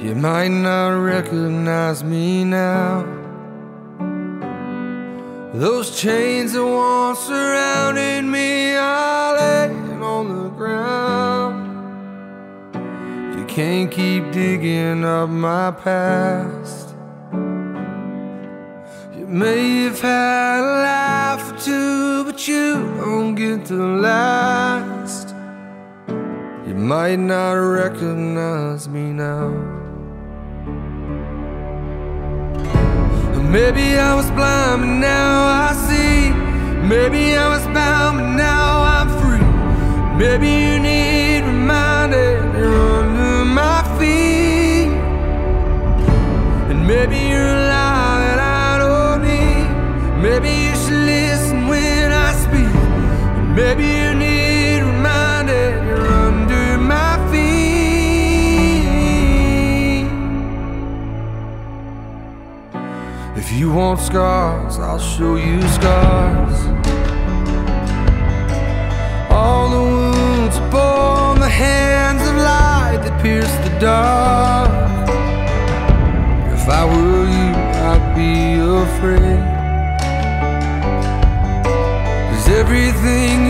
You might not recognize me now. Those chains that once surrounded me are laying on the ground. You can't keep digging up my past. You may have had a life or two, but you don't get to last. You might not recognize me now. Maybe I was blind, but now I see. Maybe I was bound, but now I'm free. Maybe you need reminding you're under my feet. And maybe you're a lie that I don't need. Maybe you should listen when I speak. And maybe you need reminding you're under my feet. If you want scars, I'll show you scars. All the wounds upon the hands of light that pierce the dark. If I were you, I'd be afraid. 'Cause everything